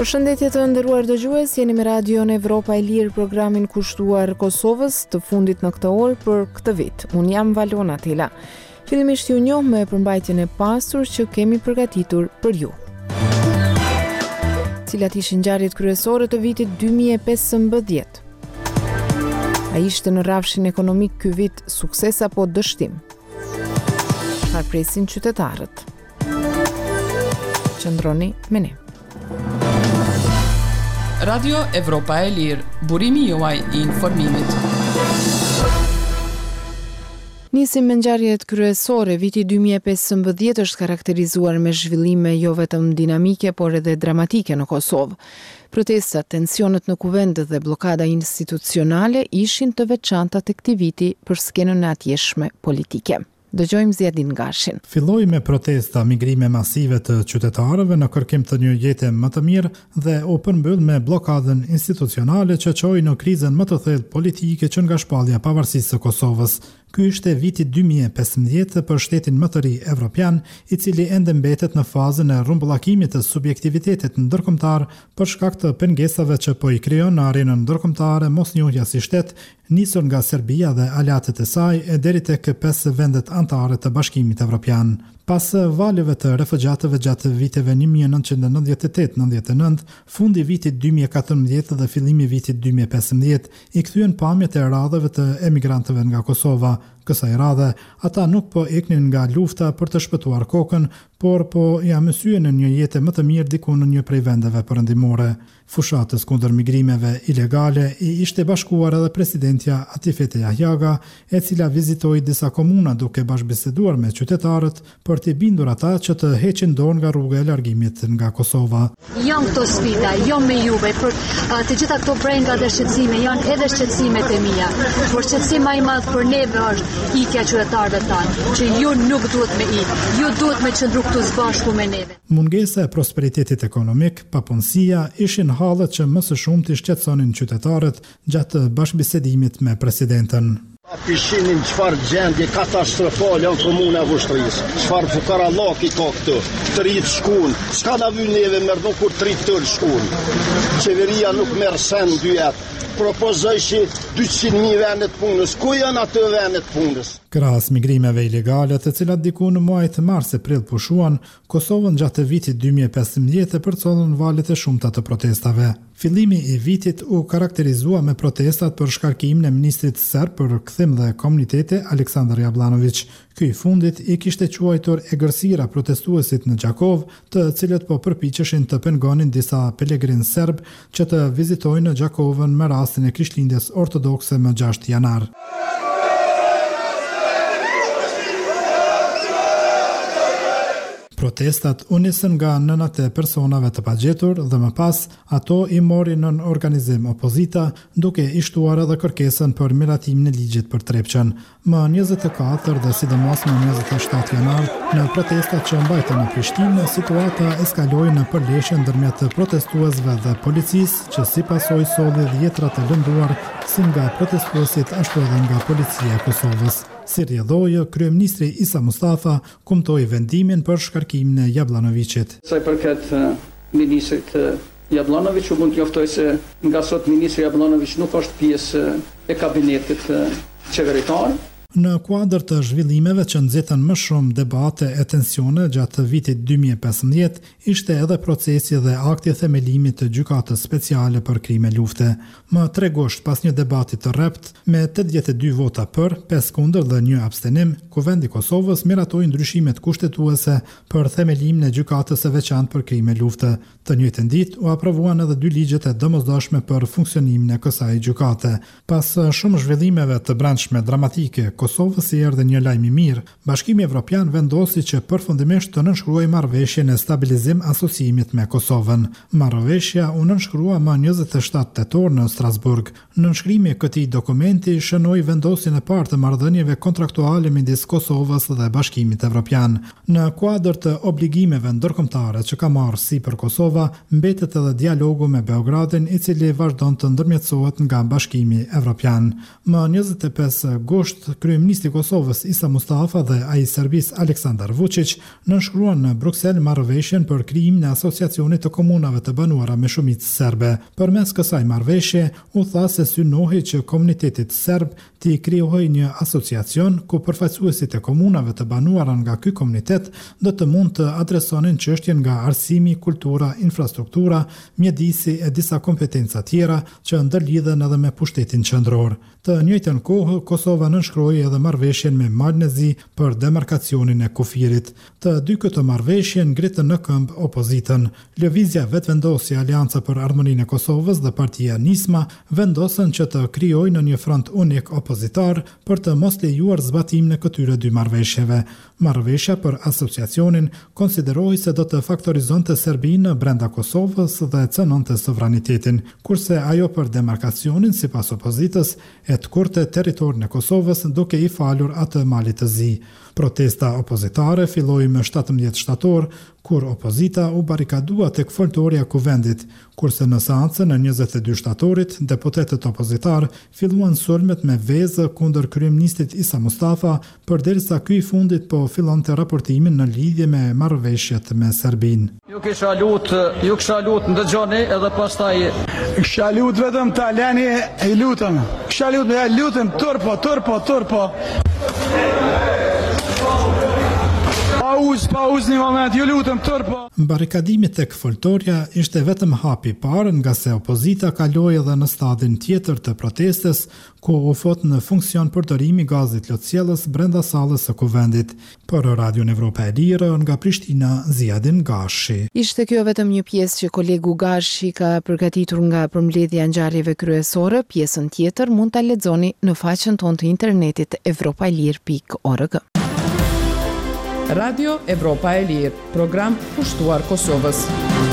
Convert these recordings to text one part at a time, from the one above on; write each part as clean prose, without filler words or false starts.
Përshëndetje të nderuar dëgjues, jeni me Radion Evropa e Lirë, programin kushtuar Kosovës të fundit në këtë orë për këtë vit. Unë jam Valona Tela. Fillimisht ju njoh me përmbajtjen e pasur që kemi përgatitur për ju. Cilat ishin ngjarjet kryesore të vitit 2015? A ishte në rrafshin ekonomik ky vit sukses apo dështim? Çfarë presin qytetarët? Qëndroni me ne. Radio Evropa e Lirë, burimi juaj I informimit. Nisim me ngjarjet kryesore. Viti 2015 është karakterizuar me zhvillime jo vetëm dinamike, por edhe dramatike në Kosovë. Protestat, tensionet në kuvend dhe blokada institucionale ishin të veçanta tek këtij viti për skenën e atjeshme politike. Dëgjojmë Zjedin Gashin. Filloi me protesta, migrime masive të qytetarëve në kërkim të një jete më të mirë dhe u përmbyll me blokadën institucionale që çoi në krizën më të thellë politike që nga shpallja pavarësisë së Kosovës. Ky ishte viti 2015 për shtetin më të ri evropian, I cili ende mbetet në fazën e rrumbullakimit të subjektivitetit ndërkombëtar për shkak të pengesave që po I krijon në arenën ndërkombëtare mosnjohja si shtet, nisur nga Serbia dhe aleatët e saj e deri tek 5 vendet anëtare të Bashkimit Evropian. Pas valeve të refugjatëve gjatë viteve 1998-99, fundi vitit 2014 dhe fillimi vitit 2015 I kthyen pamjet e radhave të emigrantëve nga Kosova. Kësaj radhe, ata nuk po iknin nga lufta për të shpëtuar kokën, por po ja mësyen në një jetë më të mirë diku në një prej vendeve perëndimore. Fushatës kundër migrimeve ilegale I ishte bashkuar edhe presidentja Atifete Jahjaga, e cila vizitoi disa komuna duke bashkëbiseduar me qytetarët për t'i bindur ata që të heqin dorë nga rruga e largimit nga Kosova. Janë këto sfida, jo me juve, për të gjitha këto brenga dhe shqetësime, janë edhe shqetësimet e mia. Por shqetësimi më I madh për neve është ikja qytetarëve tanë, që ju nuk duhet me ikë, ju duhet me qëndru këtu së bashku me neve. Mungesa e prosperitetit ekonomik, papunësia ishin hallet që më së shumti shqetësonin qytetarët gjatë bashkëbisedimit me presidentën. Pishinin çfarë gjendje katastrofale në komuna e Vushtrisë. Çfarë fukarallaki ka këtu. Trit shkun. S'ka na vy neve merdon kur trit tëll shkun. Qeveria nuk merr sen dy jetë. Propozojshi 200.000 vendet punës. Ku janë ato vendet punës? Krahas migrimeve ilegale, të cilat diku në muajt mars-prill pushuan, Kosovën gjatë vitit 2015 përcollën valët e shumta të protestave. Fillimi I vitit u karakterizua me protestat për shkarkimin e ministrit serb për kthim dhe komunitete Aleksandar Jablanović. Ky I fundit I kishte quajtur egërsira protestuesit në Gjakov, të cilët po përpiqeshin të pengonin disa pelegrin serb që të vizitojnë në Gjakovën me rastin e Krishtlindjes ortodokse më 6 janar. Protestat u nisën nga nënat e personave të pagjetur dhe më pas ato I morin nën organizim opozita, duke I shtuar edhe kërkesën për miratimin e ligjit për Trepçën. Më 24 dhe sidomos më 27 janar, në protestat që mbajtën në Prishtinë, situata eskaloi në përleshje ndërmjet protestuesve dhe policisë, që si pasojë solli dhjetra të lënduar si nga protestuesit ashtu edhe nga policia e Kosovës. Si rrjedhoi, kryeministri Isa Mustafa kumtoi vendimin për shkarkimin e Jablanovićit. Sa I përket ministrit Jablanović, u mund t'joftoj se nga sot ministri Jablanović nuk është pjesë e kabinetit qeveritar. Në kuadër të zhvillimeve që nxitën më shumë debate e tensione gjatë vitit 2015, ishte edhe procesi dhe akti themelimit të gjykatës speciale për krime lufte. Më 3 gusht pas një debati të rrept, me 82 vota për, 5 kundër dhe 1 abstenim, Kuvendi I Kosovës miratoi ndryshimet kushtetuese për themelimin e gjykatës së veçantë për krime lufte. Të njëjtën ditë u aprovuan edhe 2 ligjet e domosdoshme për funksionimin e kësaj gjykate. Pas shumë zhvillimeve të brendshme dramatike, Kosovës I erdhi një lajm I mirë. Bashkimi Evropian vendosi që përfundimisht të nënshkruajë marrëveshjen e stabilizim asociimit me Kosovën. Marrëveshja u nënshkrua më 27 tetor në Strasburg. Nënshkrimi I këtij dokumenti shënoi vendosjen e parë të marrëdhënieve kontraktuale midis Kosovës dhe Bashkimit Evropian. Në kuadër të obligimeve ndërkombëtare që ka marrë sipër Kosova, mbetet edhe dialogu me Beogradin, I cili vazhdon të ndërmjetësohet nga Bashkimi Evropian. Më 25 gusht, kryeministri i Kosovës Isa Mustafa dhe ai i Serbisë Aleksandar Vučić nënshkruan në Bruksel marrëveshjen për krijimin e asociacionit të komunave të banuara me shumicë serbe. Përmes kësaj marrëveshje u tha se synohej që komunitetit serb të krijohej një asociacion ku përfaqësuesit e komunave të banuara nga ky komunitet do të mund të adresonin çështjen nga arsimi, kultura, infrastruktura, mjedisi e disa kompetenca tjera që ndërlidhen edhe me pushtetin qendror. Të njëjtën kohë, Kosova nënshkroi edhe marrëveshjen me Malnezi për demarkacionin e kufirit. Të dy këtë marrëveshje ngritën në këmbë opozitën. Lëvizja Vetëvendosje Aleanca për Harmoninë e Kosovës dhe partia Nisma vendosën që të krijojnë në një front unik opozitar për të mos lejuar zbatimin e këtyre dy marrëveshjeve. Marrëveshja për asociacionin konsiderohej se do të faktorizonte Serbinë brenda Kosovës dhe cënonte sovranitetin, kurse ajo për demarkacionin, sipas opozitës, e të kurte territorin e Kosovës duke i falur atë malit të zi. Protesta opozitare filloi më 17 shtator, kur opozita u barikadua tek foltorja kuvendit, kurse në seancën e 22 shtatorit, deputetët opozitar filluan sulmet me vezë kundër kryeministit Isa Mustafa, përderisa ky i fundit po fillonte raportimin në lidhje me marrëveshjet me Serbinë. Ju kisha lut ndëgjoni edhe pastaj kisha lut vetëm ta lani i lutëm. Kisha lut me lutëm turpo. Pauz një moment, ju lutëm turpo. Barikadimi tek foltorja ishte vetëm hapi i parë, nga se opozita kaloi edhe në stadin tjetër të protestës, ku u fut në funksion përdorimi gazit lotësjellës brenda sallës së kuvendit. Për Radion Evropa e Lirë, nga Prishtina, Ziadin Gashi. Ishte kjo vetëm një pjesë që kolegu Gashi ka përgatitur nga përmbledhja e ngjarjeve kryesore. Pjesën tjetër mund ta lexoni në faqen tonë të internetit evropaelir.org. Radio Evropa e Lirë, program pushtuar Kosovës.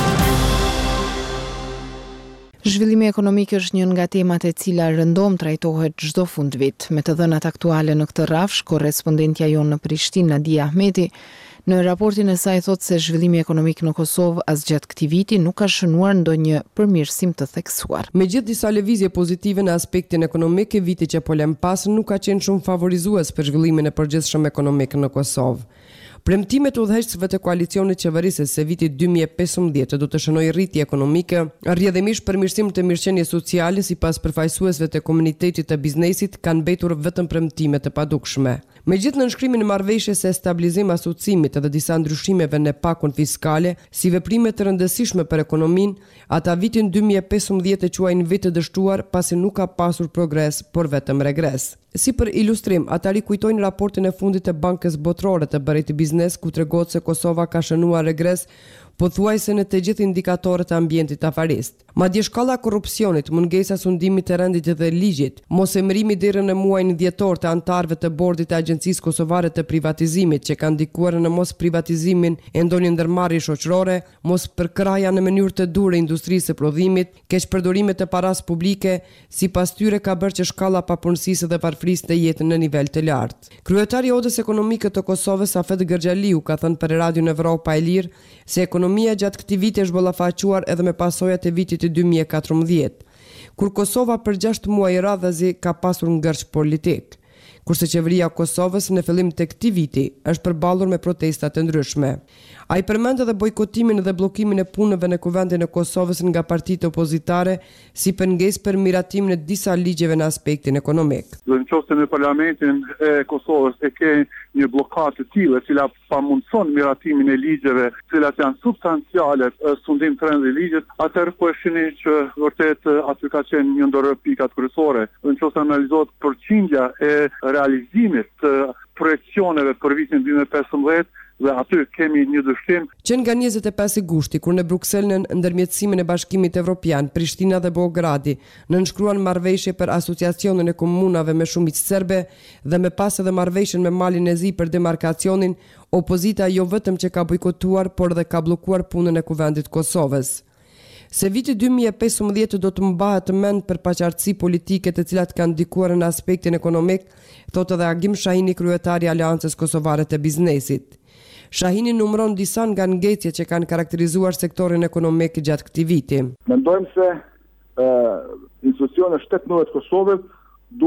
Zhvillimi ekonomik është një nga temat e cila rëndom trajtohet çdo fundvit. Me të dhënat aktuale në këtë rrafsh, korrespondentja jonë në Prishtinë, Nadia Ahmeti, në raportin e saj thotë se zhvillimi ekonomik në Kosovë asgjatë këtij viti nuk ka shënuar ndonjë përmirësim të theksuar. Megjithë disa lëvizje pozitive në aspektin ekonomik, viti që po lëm pas nuk ka qenë shumë favorizues për zhvillimin e përgjithshëm ekonomik në Kosovë. Premtimet udhëheqësve të koalicionit qeverisës se viti 2015 do të shënojë rritje ekonomike, rrjedhimisht përmirësim të mirëqenies sociale sipas përfaqësuesve të komunitetit të biznesit kanë mbetur vetëm premtime të padukshme. Megjithë nënshkrimin e marrëveshjes së stabilizim asociimit dhe disa ndryshimeve në pakun fiskale, si veprime të rëndësishme për ekonominë, ata vitin 2015 e quajnë vit të dështuar pasi nuk ka pasur progres, por vetëm regres. Si për ilustrim, ata rikujtojnë raportin e fundit të Bankës Botërore të Bërit Biznes, ku tregohet se Kosova ka shënuar regres pothuajse në të gjithë indikatorët e ambientit afarist. Madje shkalla e korrupsionit, mungesa e sundimit të rendit dhe ligjit, mosemërimi deri në muajin dhjetor të anëtarëve të bordit të Agjencisë Kosovare të Privatizimit që kanë ndikuar në mos privatizimin e ndonjë ndërmarrje shoqërore, mos përkraja në mënyrë të durë industrisë së prodhimit, keqpërdorime të paras publike, sipas tyre ka bërë që shkalla e papunësisë dhe varfërisë të jetë në nivel të lartë. Kryetari i Odës Ekonomike të Kosovës, Afet Gërxhaliu, ka thënë për Radion Evropa e Lirë se ekonomia gjatë këtij viti është ballafaquar edhe me pasojat e vitit 2014, kur Kosova për 6 muaj radhazi ka pasur ngërç politik, kurse qeveria e Kosovës në fillim të këtij viti është përballur me protesta të ndryshme. Ai përmend edhe bojkotimin dhe bllokimin e punëve në kuvendin e Kosovës nga partitë opozitare si pengesë për miratimin e disa ligjeve në aspektin ekonomik. Në qoftë në parlamentin e Kosovës e ke një blokadë të tillë, e cila pamundson miratimin e ligjeve, të cilat janë substanciale, sundim të rëndë i ligjit, atëherë po e shihni që vërtet aty ka qenë një ndër pikat kryesore. Në qoftë analizohet përqindja e realizimit të projekcioneve për vitin 2015, dhe aty kemi një dyshim. Që nga 25 gushti, kur në Bruksel në ndërmjetësimin e Bashkimit Evropian, Prishtina dhe Beogradi nënshkruan marrëveshje për asociacionin e komunave me shumicë serbe dhe me pas edhe marrëveshjen me Malin e Zi për demarkacionin, opozita jo vetëm që ka bojkotuar, por dhe ka bllokuar punën e kuvendit Kosovës. Se viti 2015 do të mbahet mend për paqartësi politike të cilat kanë ndikuar në aspektin ekonomik, thotë edhe Agim Shahini, kryetari i Aleancës Kosovare të Biznesit. Shahini numëron disa nga ngecjet që kanë karakterizuar sektorin ekonomik gjatë këtij viti. Mendojmë se institucionet shtetërore të Kosovës duan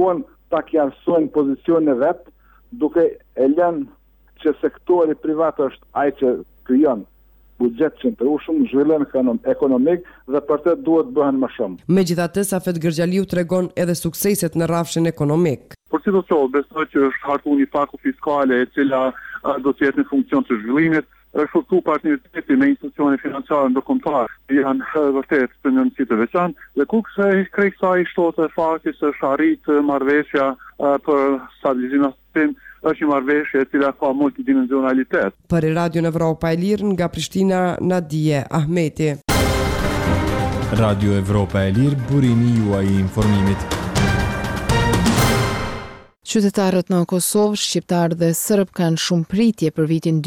ta kjarësojnë pozicionin e vet, duke e lënë që sektori privat është ai që krijon buxhet qëndrueshëm, zhvillim ekonomik dhe për të duhet bëhen më shumë. Megjithatë, Safet Gërgjaliu tregon edhe sukseset në rrafshin ekonomik. Por si do të thotë, besoj që është hartu një faku fiskale e cila do të jetë në funksion të zhvillimit, është shkaktu partneriteti me institucione financiare ndërkombëtare janë vërtet të një rëndësi të veçantë dhe ku krejt kësaj shtohet fakti se është arrit marrëveshja për stabilizim sistem është një marrëveshje e cila ka multidimensionalitet. Për Radio Evropa e Lirë nga Prishtina, Nadije Ahmeti. Radio Evropa e Lirë, burimi juaj i informimit. Qytetarët në Kosovë, shqiptarë dhe sërb kanë shumë pritje për vitin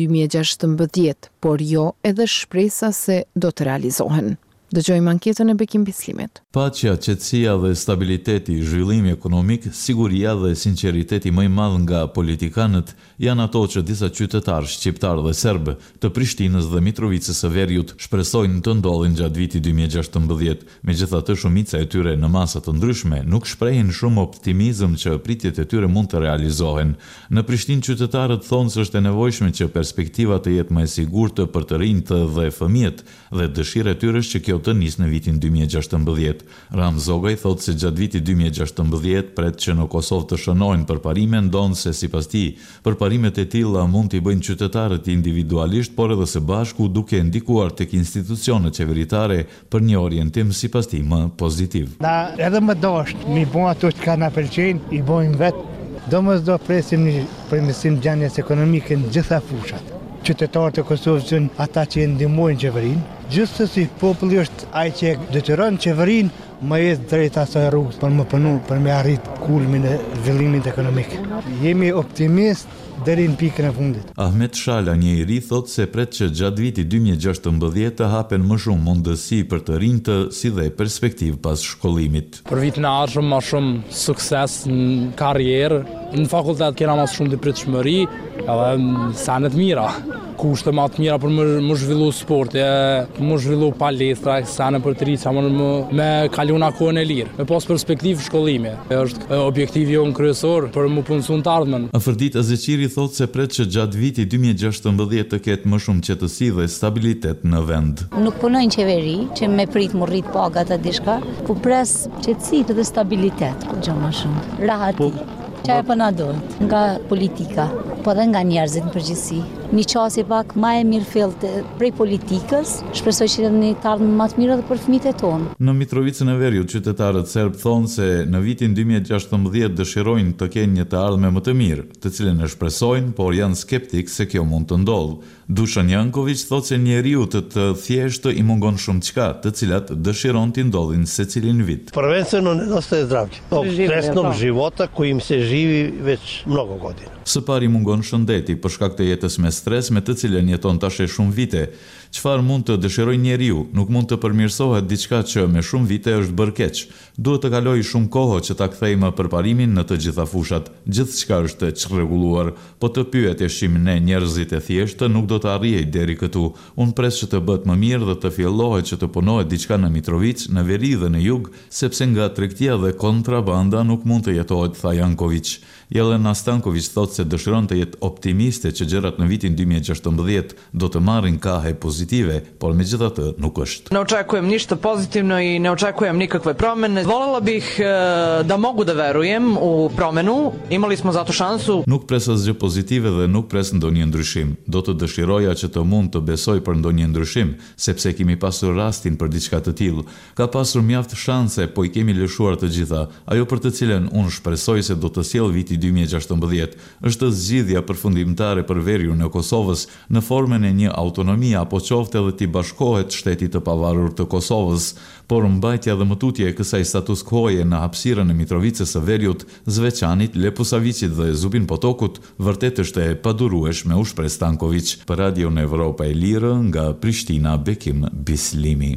2016, por jo edhe shpresa se do të realizohen. Dëgjojmë anketën e Bekim Bislimit. Paqja, qetësia dhe stabiliteti, zhvillimi ekonomik, siguria dhe sinqeriteti më i madh nga politikanët janë ato që disa qytetarë shqiptarë dhe serbë të Prishtinës dhe Mitrovicës së Veriut shpresojnë të ndodhin gjatë vitit 2016. Megjithatë, shumica e tyre në masa të ndryshme nuk shprehin shumë optimizëm që pritjet e tyre mund të realizohen. Në Prishtinë qytetarët thonë se është e nevojshme që perspektiva të jetë më e sigurtë për të rinjtë dhe fëmijët dhe dëshira e tyre është që kjo të nisë në vitin 2016. Ram Zogaj thotë se gjatë vitit 2016 pret që në Kosovë të shënojnë përparime, ndonë se sipas tij përparimet e tilla mund t'i bëjnë qytetarët individualisht, por edhe së bashku duke ndikuar tek institucionet qeveritare për një orientim sipas tij më pozitiv. Na edhe më dashur, mi bën ato që na pëlqejnë, i bëjmë vetë. Domosdo presim një përmirësim gjendjes ekonomike në gjitha fushat. Qytetarët e Kosovës janë ata që ndihmojnë qeverinë. Gjithsesi populli është ai që detyron qeverinë më ecë drejt asaj rrugës për më punu, për me arrit kulmin e zhvillimit ekonomik. Jemi optimist deri në pikën e fundit. Ahmet Shala, një i ri, thotë se pret që gjatë vitit 2016 të hapen më shumë mundësi për të rinjtë si dhe perspektivë pas shkollimit. Për vitin e ardhshëm më shumë sukses në karrierë, në fakultet kena më shumë pritshmëri, edhe sene të mira. Kushte më të mira për më zhvillu sport, më zhvillu palestra, sene për të rritë, me kalu në kohën e lirë, me pas perspektivë shkollimi. Është objektivi jonë kryesor për më punësu në të ardhmen. Afërdit Azeqiri thotë se pret që gjatë vitit 2016 të ketë më shumë qetësi dhe stabilitet në vend. Nuk punojnë qeveri që me prit më rrit pagat e dishka, po pres qetësi dhe stabilitet, gjë më shumë. Rahati. Qa e përna dohet nga politika, po dhe nga njerëzit në përgjithësi. Një qasje pak ma e mirë fillte prej politikës, shpresoj që një të ardhmë më të mirë dhe për fëmijët e tonë. Në Mitrovicën e Veriut, qytetarët serb thonë se në vitin 2016 dëshirojnë të kenë një të ardhme më të mirë, të cilën e shpresojnë, por janë skeptik se kjo mund të ndodhë. Dušan Janković thotë se njeriu të thjeshtë i mungon shumë çka, të cilat dëshiron t'i ndodhin secilin vit. Prvenstveno nedostaje zdravlja. Tog stresnog života kojim se živi već mnogo godina. Së pari mungon shëndeti për shkak të jetës me stres me të cilën jeton tash e shumë vite. Çfarë mund të dëshirojë njeriu? Nuk mund të përmirësohet diçka që me shumë vite është bërë keq. Duhet të kalojë shumë kohë që ta kthejmë përparimin në të gjitha fushat. Gjithçka është e çrregulluar, po të pyeteshim ne njerëzit e thjeshtë nuk do të arrijej deri këtu. Unë pres që të bëhet më mirë dhe të fillohet që të punohet diçka në Mitrovic, në veri dhe në jug, sepse nga tregtia dhe kontrabanda nuk mund të jetohet, tha Janković. Jelena Stanković thotë se dëshiron të jetë optimiste që gjërat në vitin 2016 do të marrin kahe pozitive, por međutim nuk është. Ne očekujem ništa pozitivno i ne očekujem nikakve promene. Volela bih da mogu da verujem u promenu. Imali smo zato šansu. Nuk pres asgjë pozitive dhe nuk pres ndonjë ndryshim. Do të dëshiroja që të mund të besoj për ndonjë ndryshim, sepse kemi pasur rastin për diçka të tillë. Ka pasur mjaft shanse, po i kemi lëshuar të gjitha. Ajo për të cilën unë shpresoj se do të sjellë viti 2016 është zgjidhja përfundimtare për veriun e Kosovës në formën e një autonomie apo qoftë edhe t'i bashkohet shtetit të pavarur të Kosovës, por mbajtja dhe mëtutja e kësaj status quo-je në hapësirën e Mitrovicës së Veriut, Zveçanit, Lepusavicit dhe Zubin Potokut vërtet është e padurueshme, u shpreh Stanković. Për Radion Evropa e Lirë nga Prishtina, Bekim Bislimi.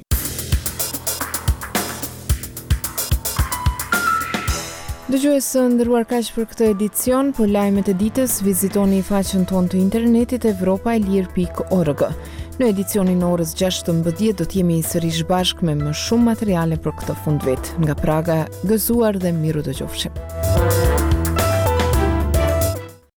Dëgjuesë nderuar, kaq për këtë edicion. Për lajmet e ditës vizitoni faqen tonë të internetit evropaelir.org. Në edicionin e orës 16 do të jemi sërish bashkë me më shumë materiale për këtë fundvit. Nga Praga, gëzuar dhe miru dëgjofshim.